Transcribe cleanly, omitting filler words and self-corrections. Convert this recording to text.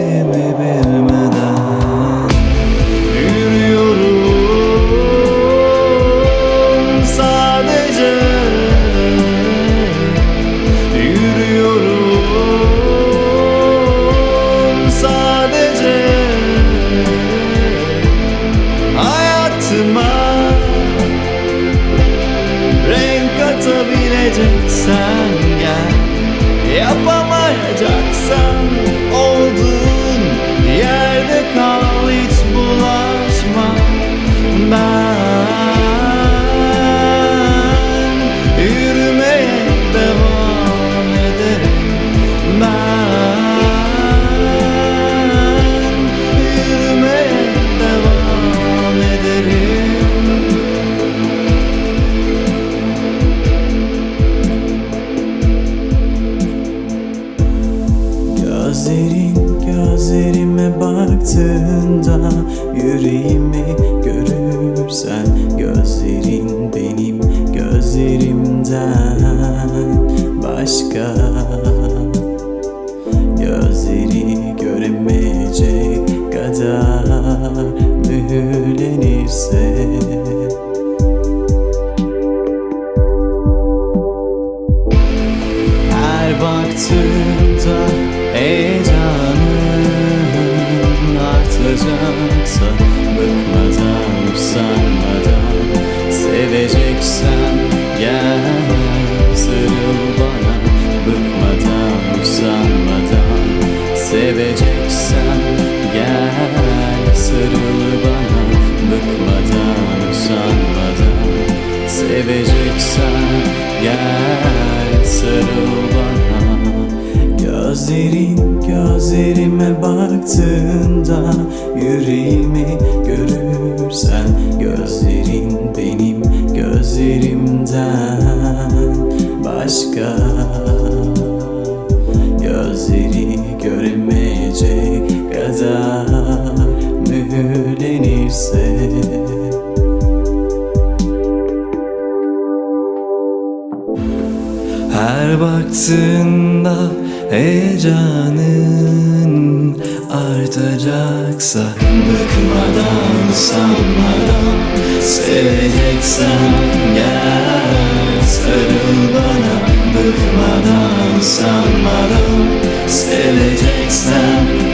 kendimi bilmeden yürüyorum sadece, yürüyorum sadece. Hayatıma renk katabileceksen gel, yapamayacaksan olduğun yerde kal, hiç bulaşma. Ben yürümeye devam ederim. Ben yürümeye devam ederim. Gözlerime baktığında yüreğimi görürsen, gözlerin benim gözlerimden başka. Gözleri göremeyecek kadar mühürlenirse, her baktığımda heyecanın artacaksa, bıkmadan, usanmadan, seveceksen gel sarıl bana. Bıkmadan, usanmadan, seveceksen gel sarıl bana. Bıkmadan, usanmadan, seveceksen gel sarıl bana. Gözlerime baktığında yüreğimi görürsen, gözlerin benim gözlerimden başka. Gözleri göremeyecek kadar mühürlenirse, her baktığında heyecanın artacaksa, bıkmadan, usanmadan, seveceksen gel sarıl bana. Bıkmadan, usanmadan, seveceksen